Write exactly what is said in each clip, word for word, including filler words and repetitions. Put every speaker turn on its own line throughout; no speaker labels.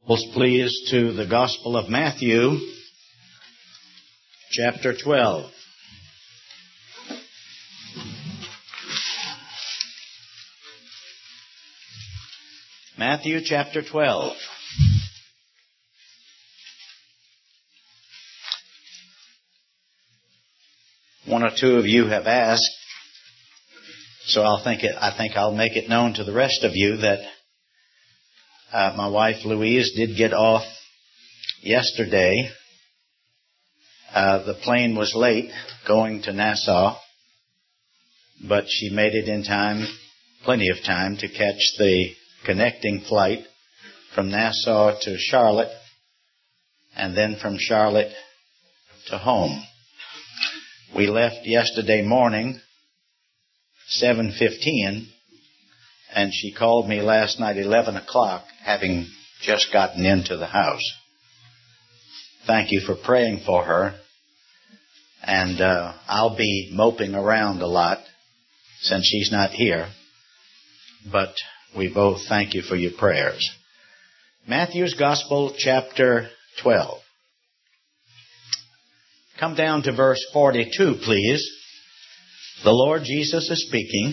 Please to the Gospel of Matthew, chapter twelve. Matthew chapter twelve. One or two of you have asked, so I'll think it, I think I'll make it known to the rest of you that Uh, my wife Louise did get off yesterday. Uh, the plane was late going to Nassau, but she made it in time, plenty of time, to catch the connecting flight from Nassau to Charlotte, and then from Charlotte to home. We left yesterday morning, seven fifteen, and she called me last night, eleven o'clock, having just gotten into the house. Thank you for praying for her. And uh, I'll be moping around a lot since she's not here. But we both thank you for your prayers. Matthew's Gospel, chapter twelve. Come down to verse forty-two, please. The Lord Jesus is speaking.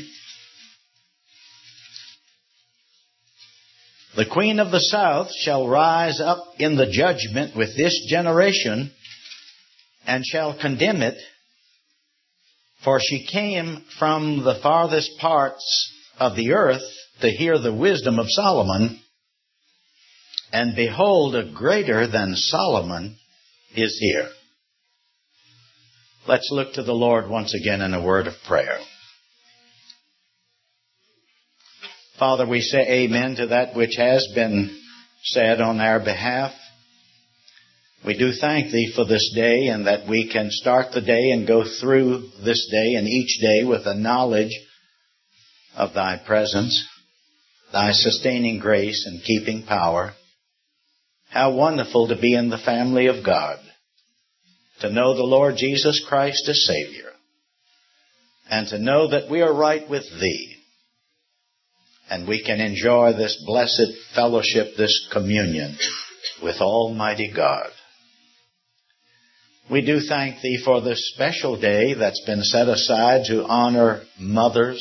The queen of the south shall rise up in the judgment with this generation, and shall condemn it, for she came from the farthest parts of the earth to hear the wisdom of Solomon, and behold, a greater than Solomon is here. Let's look to the Lord once again in a word of prayer. Father, we say amen to that which has been said on our behalf. We do thank Thee for this day, and that we can start the day and go through this day and each day with a knowledge of Thy presence, Thy sustaining grace and keeping power. How wonderful to be in the family of God, to know the Lord Jesus Christ as Savior, and to know that we are right with Thee. And we can enjoy this blessed fellowship, this communion with Almighty God. We do thank Thee for this special day that's been set aside to honor mothers.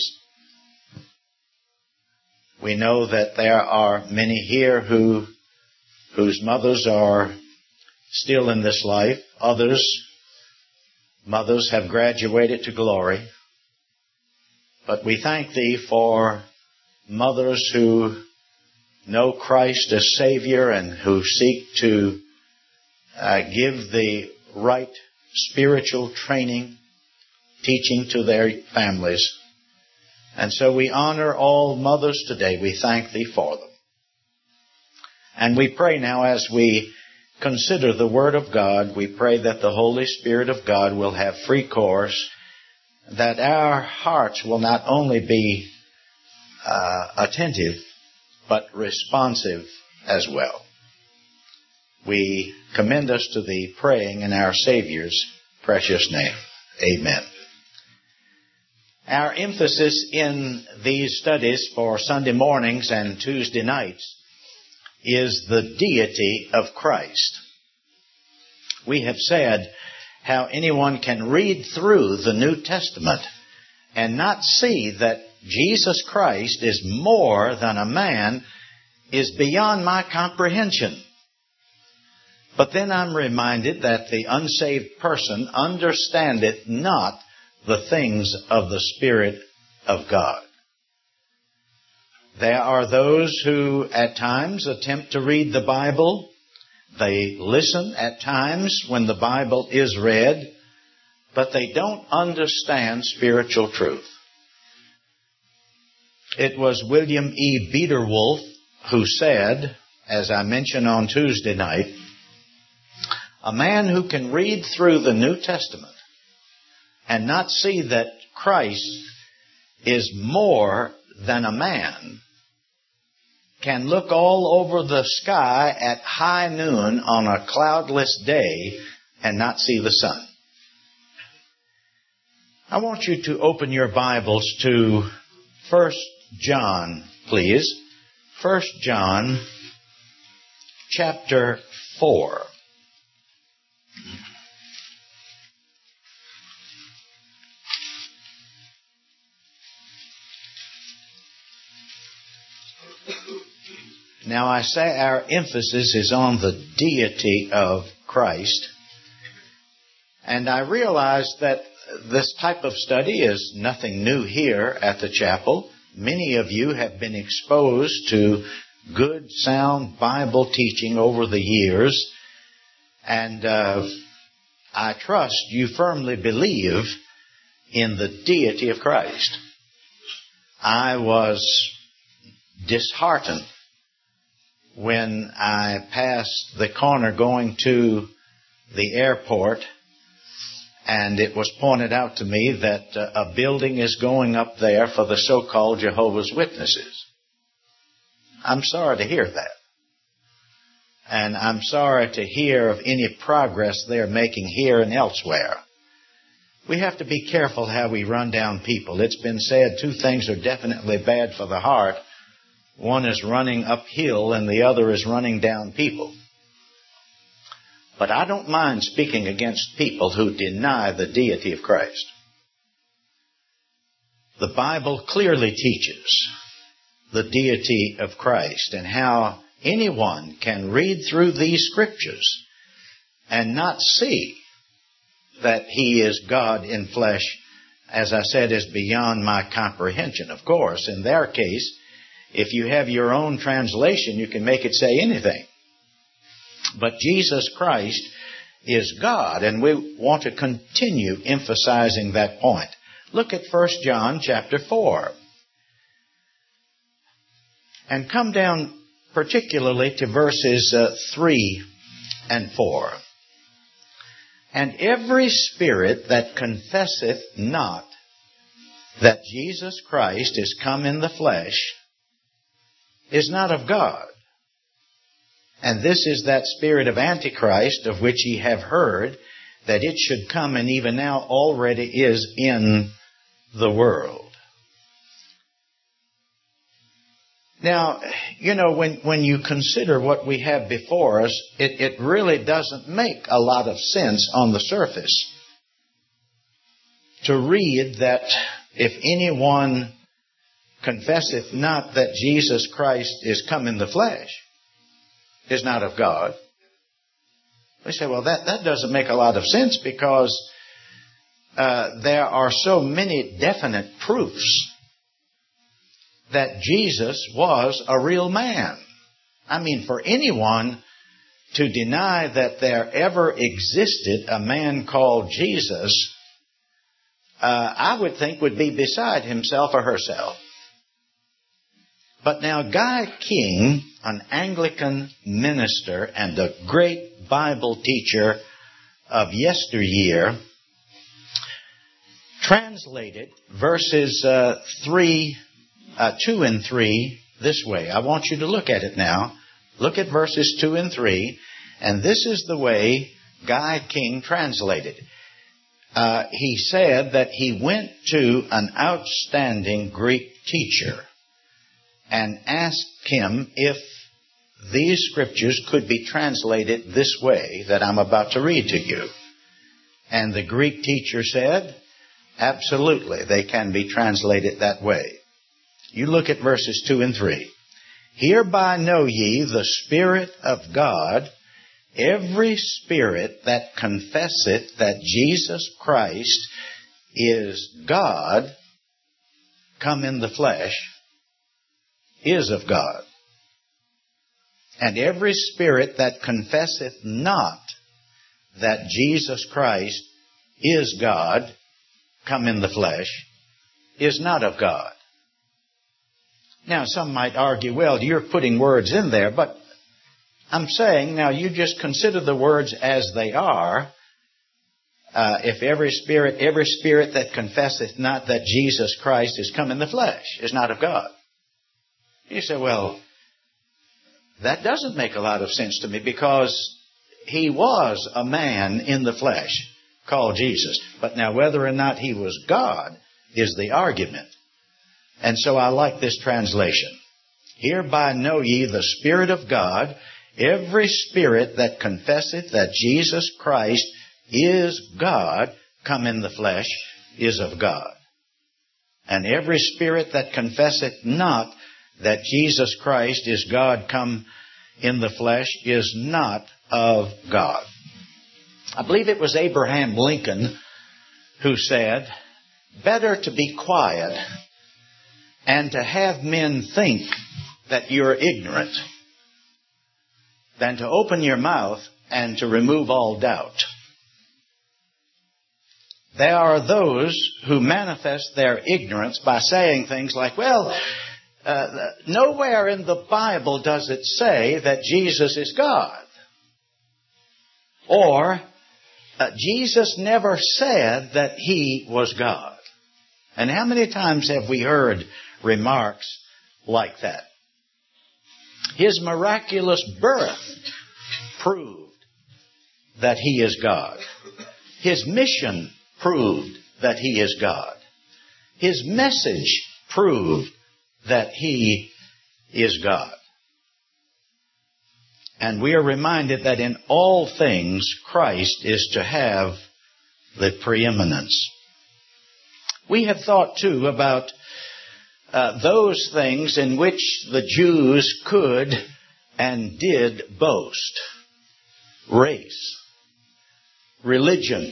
We know that there are many here who, whose mothers are still in this life. Others, mothers have graduated to glory. But we thank Thee for mothers who know Christ as Savior and who seek to uh, give the right spiritual training, teaching to their families. And so we honor all mothers today. We thank Thee for them. And we pray now, as we consider the Word of God, we pray that the Holy Spirit of God will have free course, that our hearts will not only be Uh, attentive, but responsive as well. We commend us to Thee, praying in our Savior's precious name. Amen. Our emphasis in these studies for Sunday mornings and Tuesday nights is the deity of Christ. We have said how anyone can read through the New Testament and not see that Jesus Christ is more than a man is beyond my comprehension. But then I'm reminded that the unsaved person understandeth not the things of the Spirit of God. There are those who at times attempt to read the Bible. They listen at times when the Bible is read, but they don't understand spiritual truth. It was William E. Biederwolf who said, as I mentioned on Tuesday night, a man who can read through the New Testament and not see that Christ is more than a man can look all over the sky at high noon on a cloudless day and not see the sun. I want you to open your Bibles to First John, please. First John chapter four. Now I say our emphasis is on the deity of Christ. And I realize that this type of study is nothing new here at the chapel. Many of you have been exposed to good, sound Bible teaching over the years. And uh, I trust you firmly believe in the deity of Christ. I was disheartened when I passed the corner going to the airport, and it was pointed out to me that uh, a building is going up there for the so-called Jehovah's Witnesses. I'm sorry to hear that. And I'm sorry to hear of any progress they're making here and elsewhere. We have to be careful how we run down people. It's been said two things are definitely bad for the heart. One is running uphill and the other is running down people. But I don't mind speaking against people who deny the deity of Christ. The Bible clearly teaches the deity of Christ and how anyone can read through these scriptures and not see that He is God in flesh, as I said, is beyond my comprehension. Of course, in their case, if you have your own translation, you can make it say anything. But Jesus Christ is God, and we want to continue emphasizing that point. Look at First John chapter four. And come down particularly to verses uh, three and four. And every spirit that confesseth not that Jesus Christ is come in the flesh is not of God. And this is that spirit of Antichrist, of which ye have heard that it should come, and even now already is in the world. Now, you know, when, when you consider what we have before us, it, it really doesn't make a lot of sense on the surface to read that if anyone confesseth not that Jesus Christ is come in the flesh, is not of God. We say, well, that, that doesn't make a lot of sense because uh, there are so many definite proofs that Jesus was a real man. I mean, for anyone to deny that there ever existed a man called Jesus, uh, I would think would be beside himself or herself. But now Guy King, an Anglican minister and a great Bible teacher of yesteryear, translated verses uh, three, uh, two and three this way. I want you to look at it now. Look at verses two and three, and this is the way Guy King translated. Uh, he said that he went to an outstanding Greek teacher and asked him if these scriptures could be translated this way that I'm about to read to you. And the Greek teacher said, absolutely, they can be translated that way. You look at verses two and three. Hereby know ye the Spirit of God, every spirit that confesseth that Jesus Christ is God, come in the flesh, is of God. And every spirit that confesseth not that Jesus Christ is God, come in the flesh, is not of God. Now, some might argue, well, you're putting words in there, but I'm saying, now you just consider the words as they are. Uh, if every spirit, every spirit that confesseth not that Jesus Christ is come in the flesh is not of God. You say, well, that doesn't make a lot of sense to me because he was a man in the flesh called Jesus. But now whether or not he was God is the argument. And so I like this translation. Hereby know ye the Spirit of God, Every spirit that confesseth that Jesus Christ is God, come in the flesh, is of God. And every spirit that confesseth not that Jesus Christ is God come in the flesh is not of God. I believe it was Abraham Lincoln who said, better to be quiet and to have men think that you're ignorant than to open your mouth and to remove all doubt. There are those who manifest their ignorance by saying things like, well, uh, nowhere in the Bible does it say that Jesus is God. Or, uh, Jesus never said that He was God. And how many times have we heard remarks like that? His miraculous birth proved that He is God. His mission proved that He is God. His message proved that He is God. And we are reminded that in all things Christ is to have the preeminence. We have thought too about uh, those things in which the Jews could and did boast. Race, religion,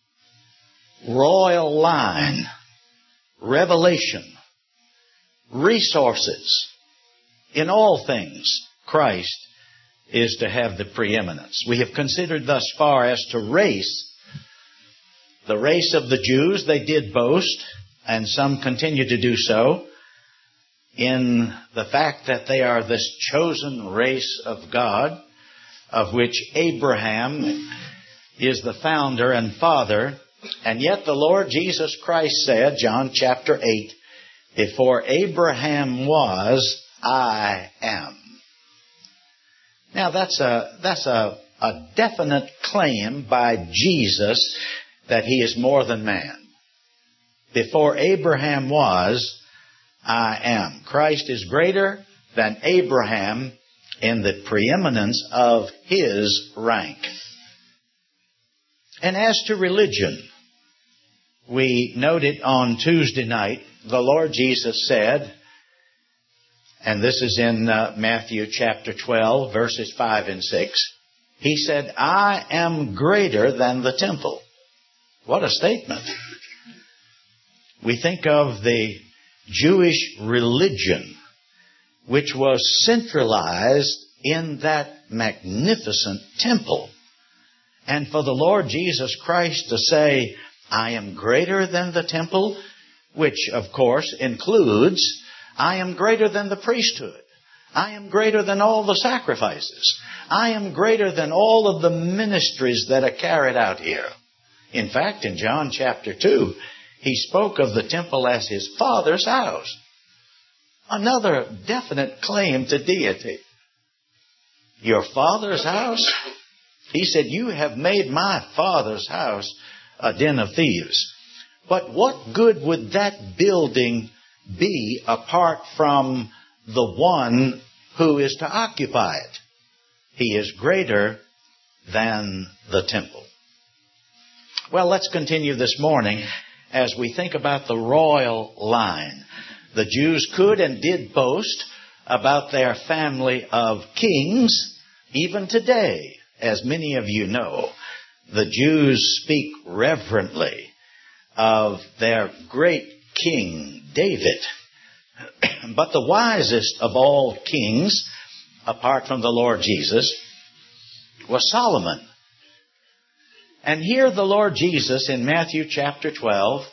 royal line, revelation, resources. In all things, Christ is to have the preeminence. We have considered thus far as to race. The race of the Jews, they did boast, and some continue to do so, in the fact that they are this chosen race of God, of which Abraham is the founder and father. And yet the Lord Jesus Christ said, John chapter eight, before Abraham was, I am. Now that's a, that's a, a definite claim by Jesus that He is more than man. Before Abraham was, I am. Christ is greater than Abraham in the preeminence of His rank. And as to religion, we noted on Tuesday night, the Lord Jesus said, and this is in uh, Matthew chapter twelve, verses five and six, He said, I am greater than the temple. What a statement. We think of the Jewish religion, which was centralized in that magnificent temple. And for the Lord Jesus Christ to say, I am greater than the temple, which of course includes, I am greater than the priesthood. I am greater than all the sacrifices. I am greater than all of the ministries that are carried out here. In fact, in John chapter two, He spoke of the temple as His Father's house. Another definite claim to deity. Your Father's house? He said, you have made my Father's house a den of thieves. But what good would that building be apart from the one who is to occupy it? He is greater than the temple. Well, let's continue this morning as we think about the royal line. The Jews could and did boast about their family of kings. Even today, as many of you know, the Jews speak reverently of their great king, David. But the wisest of all kings, apart from the Lord Jesus, was Solomon. And here the Lord Jesus in Matthew chapter twelve,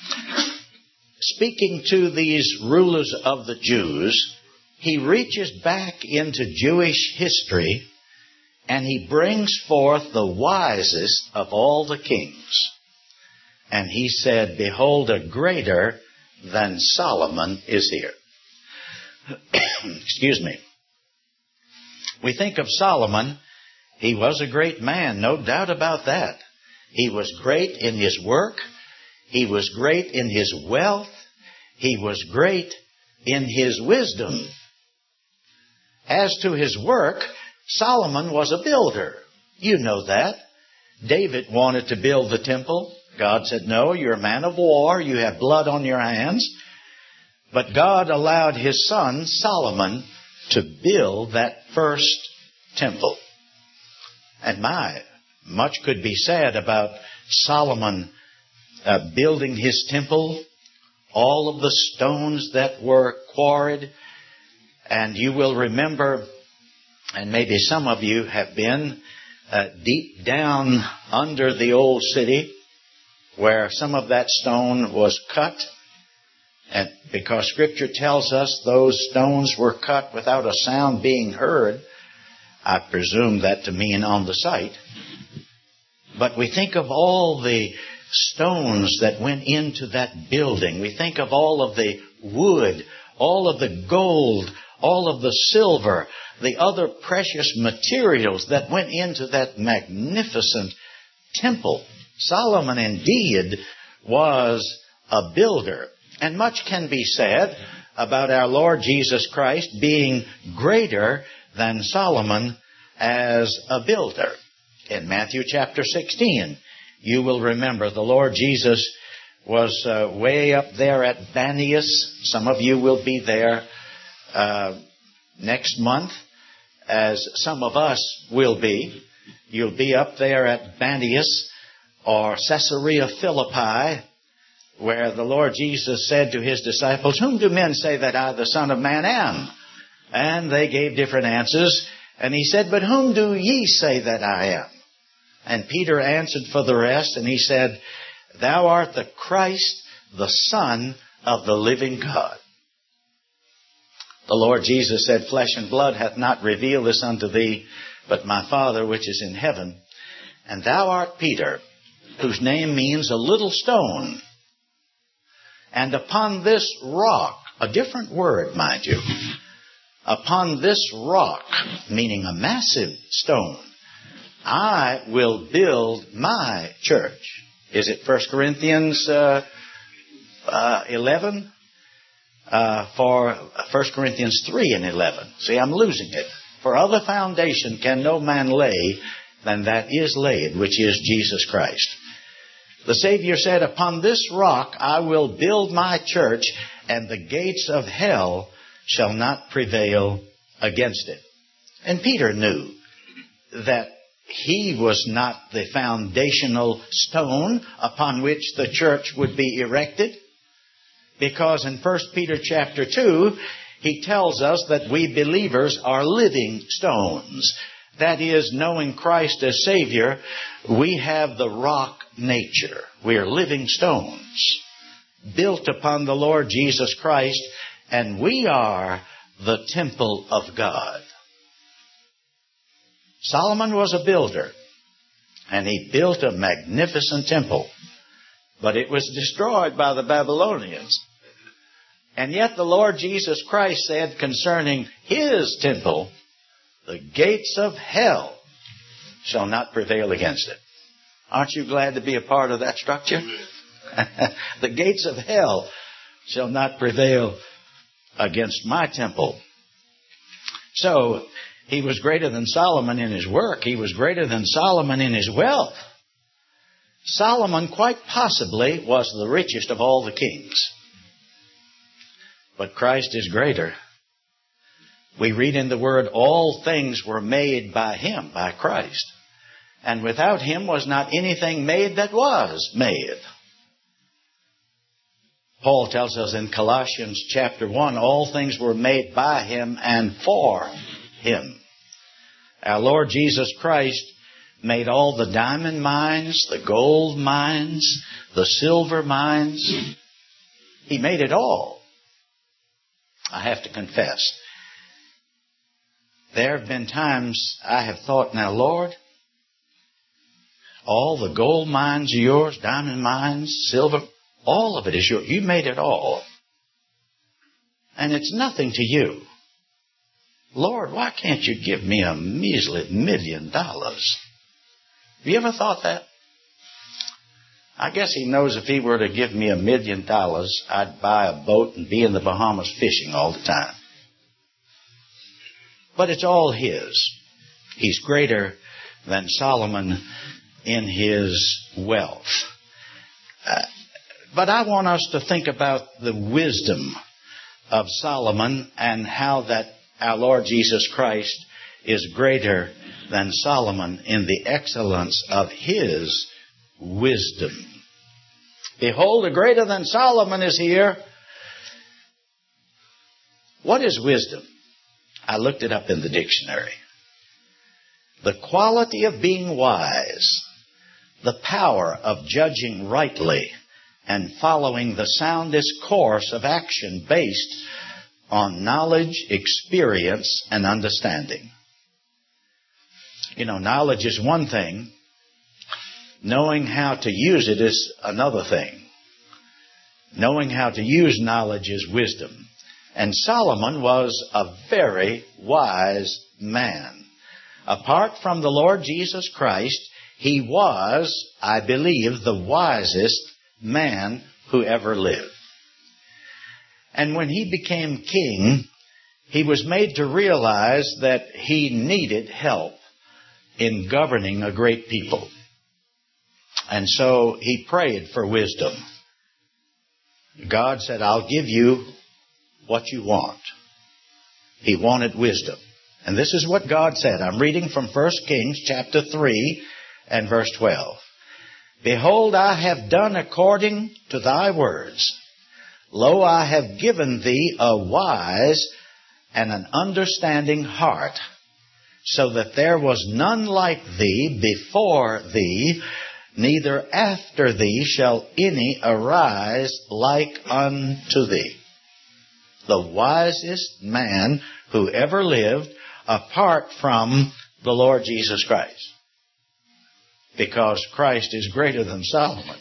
speaking to these rulers of the Jews, He reaches back into Jewish history and He brings forth the wisest of all the kings. And He said, behold, a greater than Solomon is here. Excuse me. We think of Solomon. He was a great man, no doubt about that. He was great in his work. He was great in his wealth. He was great in his wisdom. As to his work, Solomon was a builder. You know that. David wanted to build the temple. God said, no, you're a man of war. You have blood on your hands. But God allowed his son, Solomon, to build that first temple. And my, much could be said about Solomon uh, building his temple. All of the stones that were quarried. And you will remember, and maybe some of you have been uh, deep down under the old city, where some of that stone was cut. And because Scripture tells us those stones were cut without a sound being heard, I presume that to mean on the site. But we think of all the stones that went into that building. We think of all of the wood, all of the gold, all of the silver, the other precious materials that went into that magnificent temple. Solomon indeed was a builder. And much can be said about our Lord Jesus Christ being greater than Solomon as a builder. In Matthew chapter sixteen, you will remember the Lord Jesus was uh, way up there at Banias. Some of you will be there uh, next month, as some of us will be. You'll be up there at Banias or Caesarea Philippi, where the Lord Jesus said to his disciples, whom do men say that I, the Son of Man, am? And they gave different answers. And he said, but whom do ye say that I am? And Peter answered for the rest, and he said, thou art the Christ, the Son of the living God. The Lord Jesus said, flesh and blood hath not revealed this unto thee, but my Father which is in heaven. And thou art Peter, whose name means a little stone. And upon this rock, a different word, mind you, upon this rock, meaning a massive stone, I will build my church. Is it First Corinthians uh, uh, eleven? Uh, for First Corinthians three and eleven. See, I'm losing it. For other foundation can no man lay than that is laid, which is Jesus Christ. The Savior said, upon this rock I will build my church, and the gates of hell shall not prevail against it. And Peter knew that he was not the foundational stone upon which the church would be erected, because in First Peter chapter two, he tells us that we believers are living stones. That is, knowing Christ as Savior, we have the rock nature. We are living stones, built upon the Lord Jesus Christ, and we are the temple of God. Solomon was a builder, and he built a magnificent temple, but it was destroyed by the Babylonians. And yet the Lord Jesus Christ said concerning his temple, the gates of hell shall not prevail against it. Aren't you glad to be a part of that structure? The gates of hell shall not prevail against my temple. So, he was greater than Solomon in his work. He was greater than Solomon in his wealth. Solomon quite possibly was the richest of all the kings. But Christ is greater. We read in the Word, all things were made by Him, by Christ. And without Him was not anything made that was made. Paul tells us in Colossians chapter one, all things were made by Him and for Him. Our Lord Jesus Christ made all the diamond mines, the gold mines, the silver mines. He made it all. I have to confess, there have been times I have thought, now Lord, all the gold mines are yours, diamond mines, silver, all of it is yours. You made it all. And it's nothing to you. Lord, why can't you give me a measly million dollars? Have you ever thought that? I guess He knows if He were to give me a million dollars, I'd buy a boat and be in the Bahamas fishing all the time. But it's all His. He's greater than Solomon in his wealth. Uh, but I want us to think about the wisdom of Solomon and how that our Lord Jesus Christ is greater than Solomon in the excellence of his wisdom. Behold, a greater than Solomon is here. What is wisdom? I looked it up in the dictionary. The quality of being wise, the power of judging rightly, and following the soundest course of action based on knowledge, experience, and understanding. You know, knowledge is one thing. Knowing how to use it is another thing. Knowing how to use knowledge is wisdom. And Solomon was a very wise man. Apart from the Lord Jesus Christ, he was, I believe, the wisest man who ever lived. And when he became king, he was made to realize that he needed help in governing a great people. And so he prayed for wisdom. God said, I'll give you what you want. He wanted wisdom. And this is what God said. I'm reading from First Kings chapter three and verse twelve. Behold, I have done according to thy words. Lo, I have given thee a wise and an understanding heart, so that there was none like thee before thee, neither after thee shall any arise like unto thee. The wisest man who ever lived apart from the Lord Jesus Christ. Because Christ is greater than Solomon.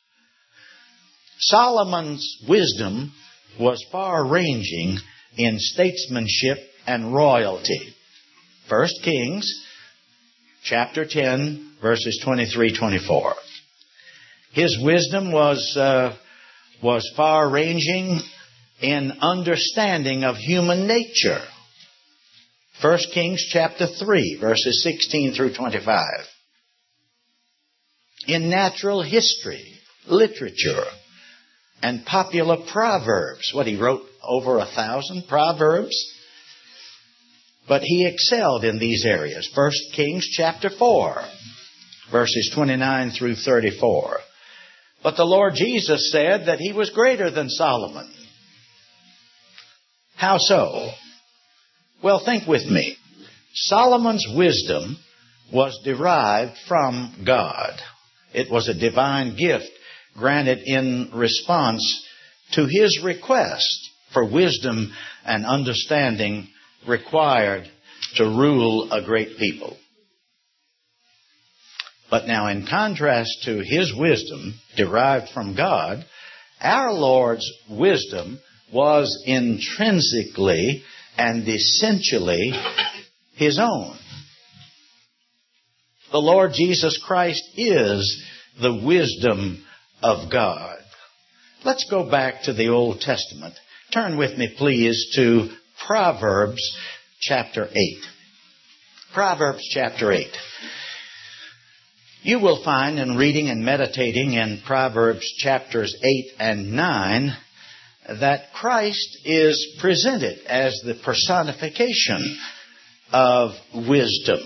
Solomon's wisdom was far-ranging in statesmanship and royalty. First Kings chapter ten, verses twenty-three to twenty-four. His wisdom was uh, was far-ranging in understanding of human nature. First Kings chapter three, verses sixteen through twenty-five. In natural history, literature, and popular proverbs. What, he wrote over a thousand proverbs? But he excelled in these areas. First Kings chapter four, verses twenty-nine through thirty-four. But the Lord Jesus said that he was greater than Solomon. How so? Well, think with me. Solomon's wisdom was derived from God. It was a divine gift granted in response to his request for wisdom and understanding required to rule a great people. But now, in contrast to his wisdom derived from God, our Lord's wisdom was intrinsically and essentially his own. The Lord Jesus Christ is the wisdom of God. Let's go back to the Old Testament. Turn with me, please, to Proverbs chapter eight. Proverbs chapter eight. You will find in reading and meditating in Proverbs chapters eight and nine that Christ is presented as the personification of wisdom.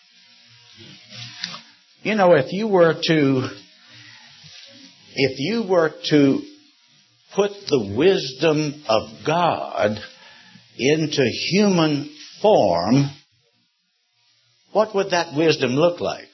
You know, if you were to, if you were to put the wisdom of God into human form, what would that wisdom look like?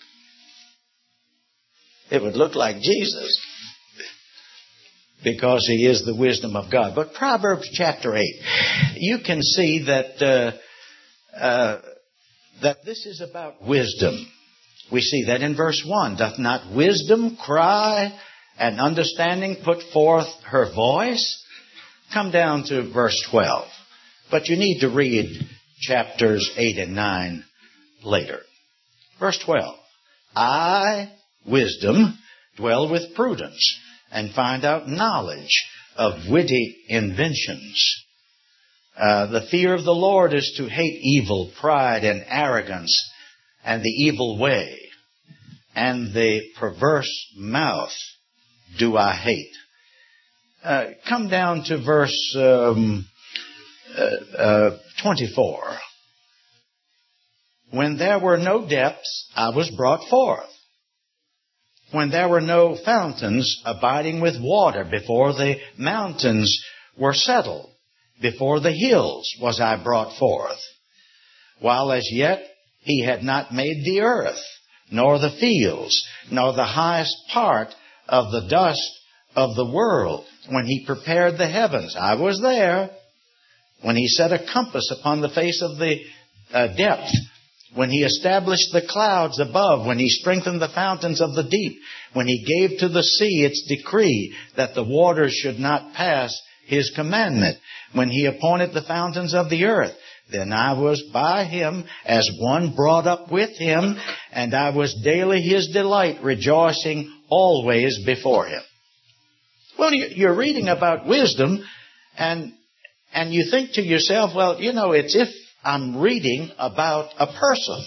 It would look like Jesus, because he is the wisdom of God. But Proverbs chapter eight, you can see that uh, uh, that this is about wisdom. We see that in verse one. Doth not wisdom cry and understanding put forth her voice? Come down to verse twelve. But you need to read chapters eight and nine later. Verse twelve. I, wisdom, dwell with prudence, and find out knowledge of witty inventions. Uh, the fear of the Lord is to hate evil, pride, and arrogance, and the evil way, and the perverse mouth do I hate. Uh, come down to verse um, uh, uh, twenty-four. When there were no depths, I was brought forth. When there were no fountains abiding with water, before the mountains were settled, before the hills was I brought forth. While as yet he had not made the earth, nor the fields, nor the highest part of the dust of the world. When he prepared the heavens, I was there. When he set a compass upon the face of the uh, depth, when he established the clouds above, when he strengthened the fountains of the deep, when he gave to the sea its decree that the waters should not pass his commandment, when he appointed the fountains of the earth, then I was by him as one brought up with him, and I was daily his delight, rejoicing always before him. Well, you're reading about wisdom, and and you think to yourself, well, you know, it's if I'm reading about a person.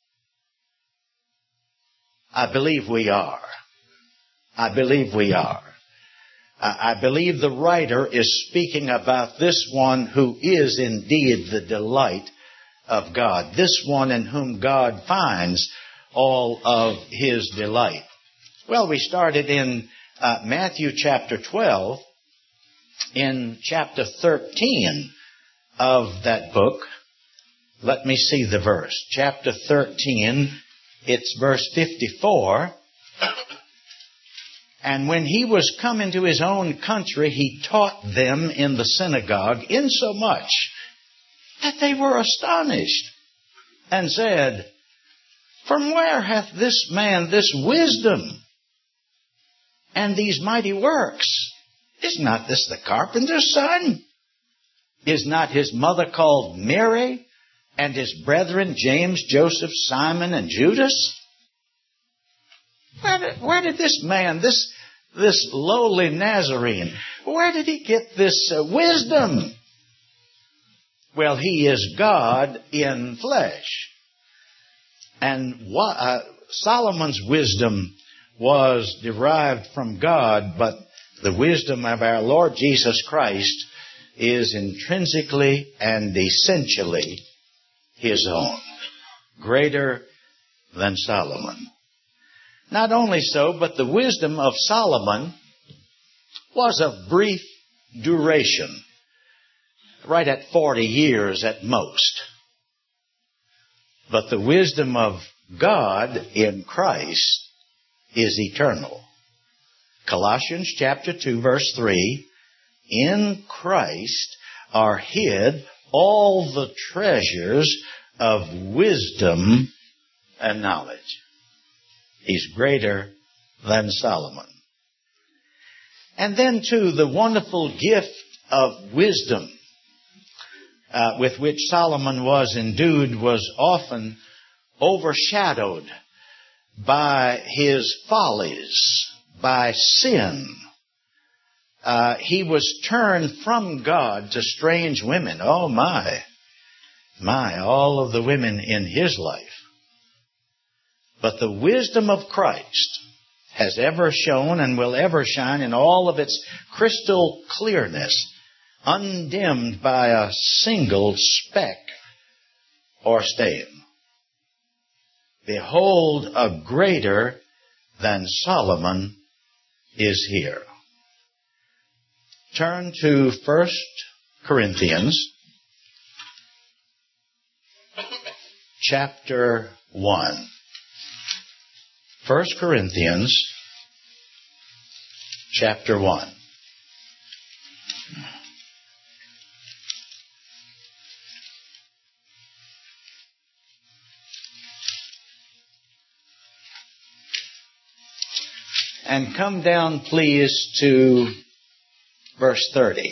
I believe we are. I believe we are. I believe the writer is speaking about this one who is indeed the delight of God. This one in whom God finds all of his delight. Well, we started in uh, Matthew chapter twelve. In chapter thirteen of that book, let me see the verse. Chapter thirteen, it's verse fifty-four. And when he was come into his own country, he taught them in the synagogue, insomuch that they were astonished, and said, From where hath this man this wisdom and these mighty works? Is not this the carpenter's son? Is not his mother called Mary, and his brethren James, Joseph, Simon, and Judas? Where did, where did this man, this, this lowly Nazarene, where did he get this uh, wisdom? Well, he is God in flesh. And what, uh, Solomon's wisdom was derived from God, but the wisdom of our Lord Jesus Christ is intrinsically and essentially his own, greater than Solomon. Not only so, but the wisdom of Solomon was of brief duration, right at forty years at most. But the wisdom of God in Christ is eternal. Colossians chapter two, verse three, in Christ are hid all the treasures of wisdom and knowledge. He's greater than Solomon. And then, too, the wonderful gift of wisdom uh, with which Solomon was endued was often overshadowed by his follies, by sin. Uh, he was turned from God to strange women. Oh, my, my, all of the women in his life. But the wisdom of Christ has ever shone and will ever shine in all of its crystal clearness, undimmed by a single speck or stain. Behold, a greater than Solomon is here. Turn to First Corinthians chapter one. First Corinthians chapter one. And come down, please, to verse thirty.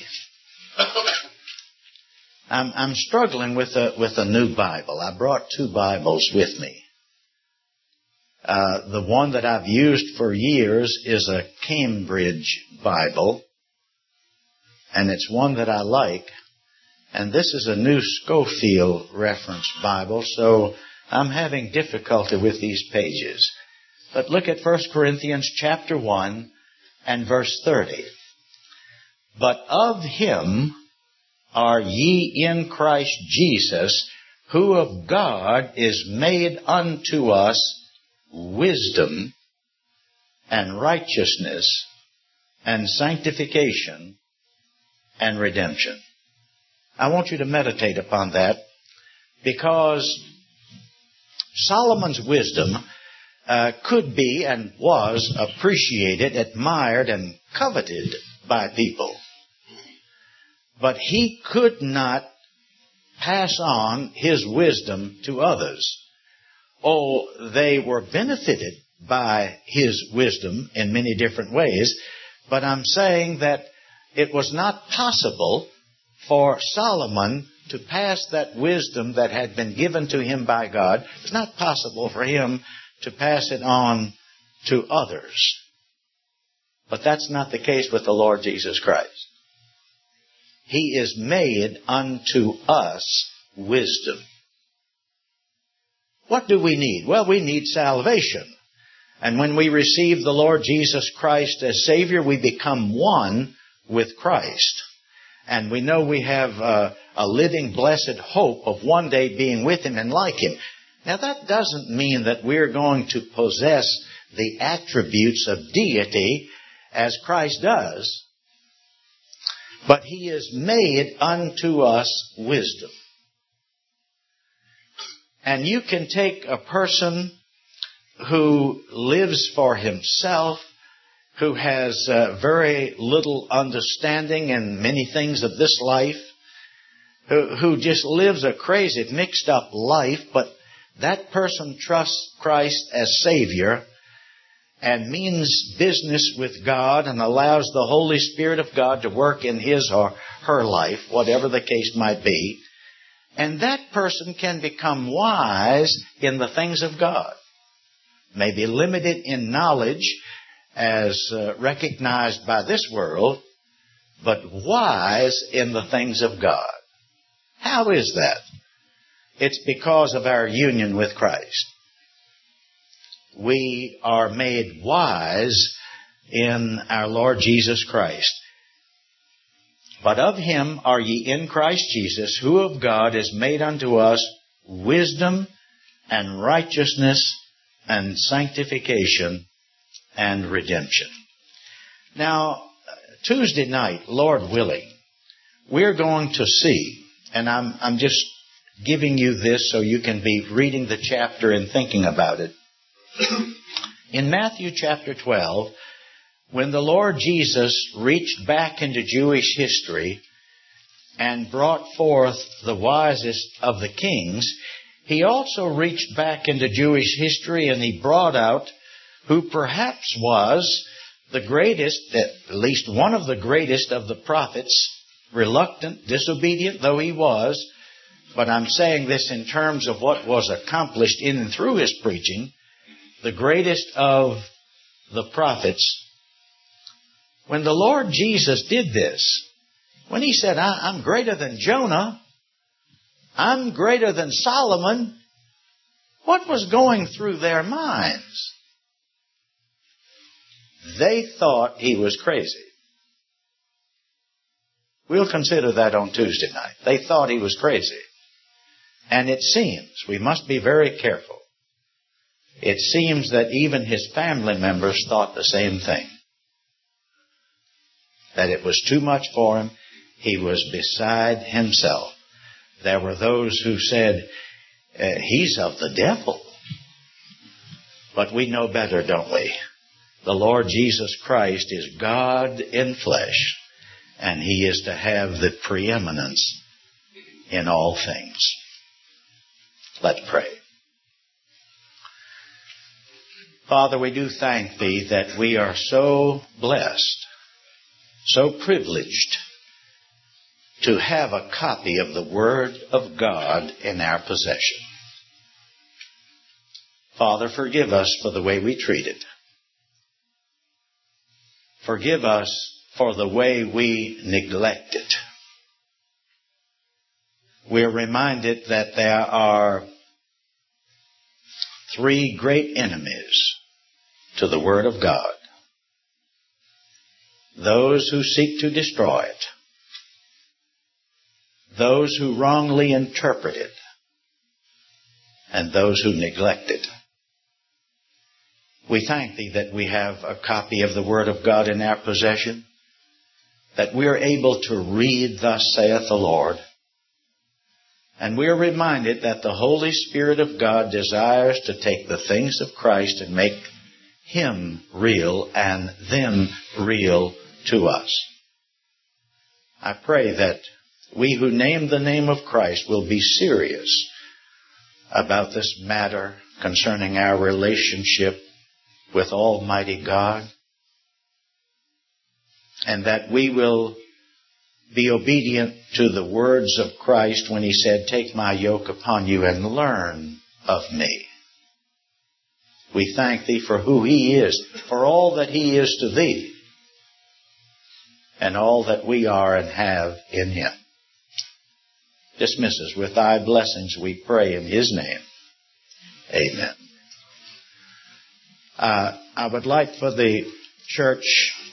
I'm, I'm struggling with a, with a new Bible. I brought two Bibles with me. Uh, the one that I've used for years is a Cambridge Bible, and it's one that I like. And this is a New Scofield Reference Bible, so I'm having difficulty with these pages. But look at First Corinthians chapter one and verse thirty. But of him are ye in Christ Jesus, who of God is made unto us wisdom and righteousness and sanctification and redemption. I want you to meditate upon that, because Solomon's wisdom uh, could be and was appreciated, admired, and coveted by people. But he could not pass on his wisdom to others. Oh, they were benefited by his wisdom in many different ways, but I'm saying that it was not possible for Solomon to pass that wisdom that had been given to him by God. It's not possible for him to pass it on to others. But that's not the case with the Lord Jesus Christ. He is made unto us wisdom. What do we need? Well, we need salvation. And when we receive the Lord Jesus Christ as Savior, we become one with Christ. And we know we have a, a living, blessed hope of one day being with Him and like Him. Now, that doesn't mean that we're going to possess the attributes of deity as Christ does. But He is made unto us wisdom. And you can take a person who lives for himself, who has uh, very little understanding in many things of this life, who, who just lives a crazy, mixed up life, but that person trusts Christ as Savior and means business with God and allows the Holy Spirit of God to work in his or her life, whatever the case might be. And that person can become wise in the things of God. May be limited in knowledge as uh, recognized by this world, but wise in the things of God. How is that? It's because of our union with Christ. We are made wise in our Lord Jesus Christ. But of Him are ye in Christ Jesus, who of God is made unto us wisdom and righteousness and sanctification and redemption. Now, Tuesday night, Lord willing, we're going to see, and I'm, I'm just giving you this so you can be reading the chapter and thinking about it. In Matthew chapter twelve, when the Lord Jesus reached back into Jewish history and brought forth the wisest of the kings, He also reached back into Jewish history and He brought out who perhaps was the greatest, at least one of the greatest of the prophets, reluctant, disobedient though he was. But I'm saying this in terms of what was accomplished in and through his preaching. The greatest of the prophets. When the Lord Jesus did this, when He said, I'm greater than Jonah, I'm greater than Solomon, what was going through their minds? They thought He was crazy. We'll consider that on Tuesday night. They thought He was crazy. And it seems, we must be very careful, it seems that even His family members thought the same thing. That it was too much for Him. He was beside himself. There were those who said, uh, He's of the devil. But we know better, don't we? The Lord Jesus Christ is God in flesh, and He is to have the preeminence in all things. Let's pray. Father, we do thank Thee that we are so blessed, so privileged to have a copy of the Word of God in our possession. Father, forgive us for the way we treat it. Forgive us for the way we neglect it. We're reminded that there are three great enemies to the Word of God. Those who seek to destroy it. Those who wrongly interpret it. And those who neglect it. We thank Thee that we have a copy of the Word of God in our possession, that we are able to read, "Thus saith the Lord." And we are reminded that the Holy Spirit of God desires to take the things of Christ and make Him real and them real to us. I pray that we who name the name of Christ will be serious about this matter concerning our relationship with Almighty God, and that we will be obedient to the words of Christ when He said, "Take my yoke upon you and learn of me." We thank Thee for who He is, for all that He is to Thee, and all that we are and have in Him. Dismiss us with Thy blessings, we pray in His name. Amen. Uh, I would like for the church